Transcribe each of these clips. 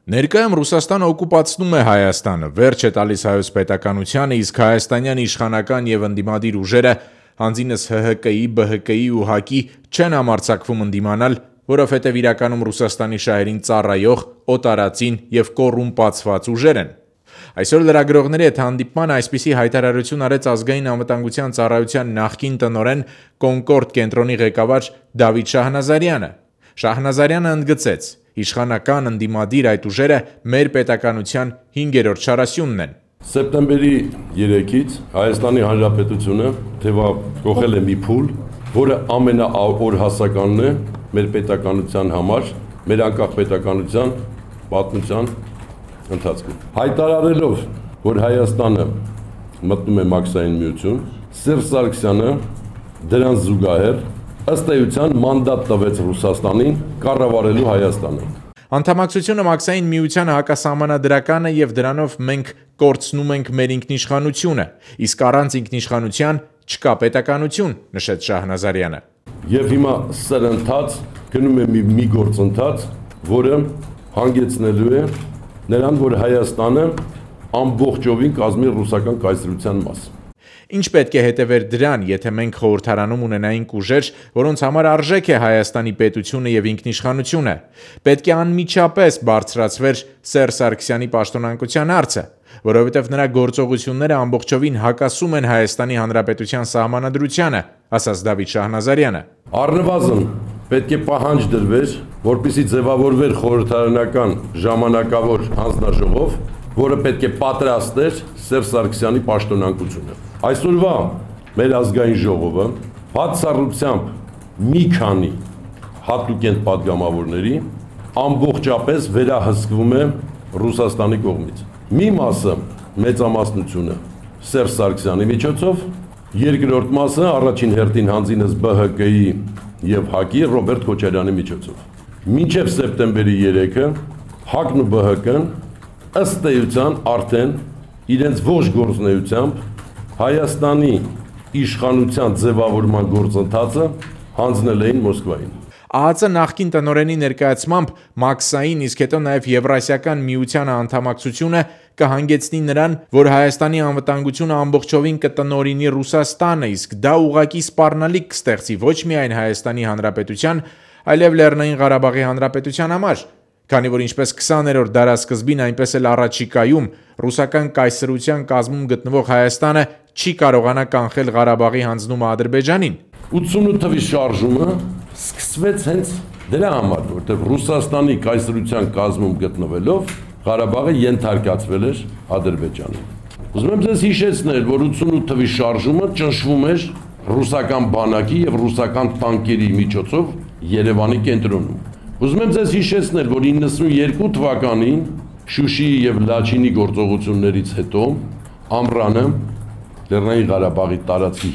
Ներկայում Ռուսաստանը օկուպացնում է Հայաստանը, վերջ է տալիս հայոց պետականությանը, իսկ հայաստանյան իշխանական եւ ընդդիմադիր ուժերը, հանձինս ՀՀԿ-ի, ԲՀԿ-ի ու ՀԱԿ-ի չեն համարձակվում ընդդիմանալ, որովհետեւ իրականում Ռուսաստանի շահերին ծառայող, օտարածին եւ կոռումպացված ուժեր են։ Այսօր լրագրողների հետ հանդիպման այսպիսի հայտարարություն արեց ազգային անվտանգության ծառայության նախկին տնօրեն Կոնկորդ կենտրոնի ղեկավար Դավիթ Շահնազարյանը։ Շահնազարյանը ընդգծեց. Իշխանական ընդդիմադիր այդ ուժերը մեր պետականության 5-րդ շարասյունն են։ Սեպտեմբերի 3-ից Հայաստանի Հանրապետությունը թեւակողել է մի փուլ, որը ամենաօրհասականն է մեր պետականության համար, մեր անկախ պետականության պատմության ընթացքում։ Հայտարարելով, որ Հայաստանը մտնում է մաքսային միություն, Սերժ Սարգսյանը դրան զուգահեռ ըստ էության մանդատ տվեց Ռուսաստանին կառավարելու Հայաստանը։ Անդամակցությունը մաքսային միությանը հակասահմանադրական է եւ դրանով մենք կորցնում ենք մեր ինքնիշխանությունը, իսկ առանց ինքնիշխանության չկա պետականություն, նշեց Շահնազարյանը։ Եվ հիմա սրընթաց գնում է մի գործընթաց, որը հանգեցնելու է նրան, որ Հայաստանը ամբողջովին կազմի ռուսական կայսրության մաս։ Ինչ պետք է հետևեր դրան, եթե մենք խորհրդարանում ունենայինք ուժեր, որոնց համար արժեք է Հայաստանի պետությունը եւ ինքնիշխանությունը։ Պետք է անմիջապես բարձրացվեր Սերժ Սարգսյանի պաշտոնանկության հարցը, որովհետեւ նրա գործողությունները ամբողջովին հակասում են Հայաստանի Հանրապետության սահմանադրությանը, ասաց Դավիթ Շահնազարյանը։ Առնվազն պետք է պահանջ դրվեր, որպեսզի ձևավորվեր խորհրդարանական ժամանակավոր հանձնաժողով, որը պետք է պատրաստեր Սերժ Սարգսյանի պաշտոնանկությունը։ Այսօրվա մեր ազգային ժողովը բացառությամբ մի քանի հատուկենտ падգամավորների ամբողջապես վերահսկվում է Ռուսաստանի կողմից։ Մի մասը մեծամասնությունը Սերժ Սարգսյանի միջոցով, երկրորդ մասը առաջին հերթին հանձինս ԲՀԿ-ի եւ ՀԱԿ-ի Ռոբերտ Քոչարյանի միջոցով։ Մինչև սեպտեմբերի 3-ը ՀԱԿ-ն ու ԲՀԿ-ն ըստ էության արդեն իրենց ողջ գործունեությամբ Հայաստանի իշխանության ձևավորման գործընթացը հանձնել էին Մոսկվային։ ԱԱԾ նախկին տնօրենի ներկայացմամբ մաքսային, իսկ հետո նաև Եվրասիական միությանը անդամակցությունը կհանգեցնի նրան, որ Հայաստանի անվտանգությունը ամբողջովին կտնօրինի Ռուսաստանը, իսկ դա ուղղակի սպառնալիք կստեղծի ոչ միայն Հայաստանի Հանրապետության, այլև Լեռնային Ղարաբաղի Հանրապետության համար, քանի որ ինչպես 20-րդ դարասկզբին, այնպես էլ առաջիկայում ռուսական կայսրության կազմում գտնվող Հայաստանը չի կարողանա կանխել Ղարաբաղի հանձնումը Ադրբեջանին։ 88 թվի շարժումը սկսվեց հենց դրա համար, որտեղ Ռուսաստանի կայսրության կազմում գտնվելով Ղարաբաղը ենթարկացվել էր Ադրբեջանին։ Ուզում եմ ձեզ հիշեցնել, որ 88 թվի շարժումը ճնշվում էր ռուսական բանակի եւ ռուսական տանկերի միջոցով Երևանի կենտրոնում։ Ուզում եմ ձեզ հիշեցնել, որ 92 թվականին Շուշիի եւ Լաչինի գործողություններից հետո Ամռանը Լեռնային Ղարաբաղի տարածքի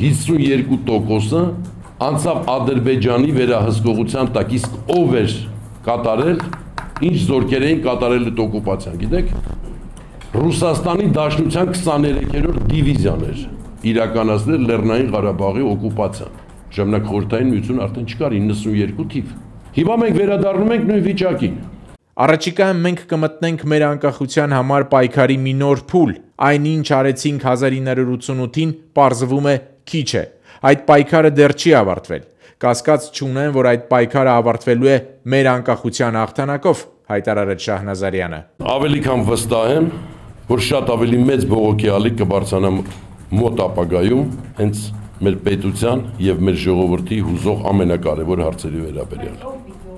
52%-ը անցավ Ադրբեջանի վերահսկողության տակ, իսկ ով էր կատարել, ինչ զորքեր էին կատարել այդ օկուպացիան, գիտեք, Ռուսաստանի Դաշնության 23-րդ դիվիզիան էր իրականացնել Լեռնային Ղարաբաղի օկուպացիան։ Ժամանակ խորհրդային միություն արդեն չկար 92 թիվ։ Հիմա մենք վերադառնում ենք նույն վիճակին։ Առաջիկայում մենք կմտնենք մեր անկախության համար պայքարի մի նոր փուլ, այնինչ արեցինք 1988-ին, պարզվում է քիչ է։ Այդ պայքարը դեռ չի ավարտվել։ Կասկած չունեմ, որ այդ պայքարը ավարտվելու է մեր անկախության հաղթանակով, հայտարարեց Շահնազարյանը։ Ավելի քան վստահ եմ, որ շատ ավելի մեծ բողոքի ալիք կբարձրանա մոտ ապագայում հենց մեր պետության եւ մեր ժողովրդի հուզող ամենակարևոր հարցերի վերաբերյալ։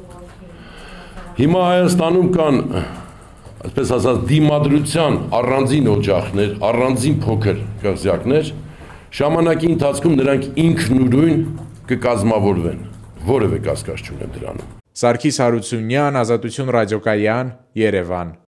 Հիմա Հայաստանում կան, այսպես ասած, դիմադրության առանձին օջախներ, առանձին փոքր կղզյակներ, ժամանակի ընթացքում նրանք ինքնուրույն կկազմավորվեն, որևէ կասկած չունեմ դրանում։ Սարգիս Հարությունյան, Ազատություն ռադիոկայան, Երևան։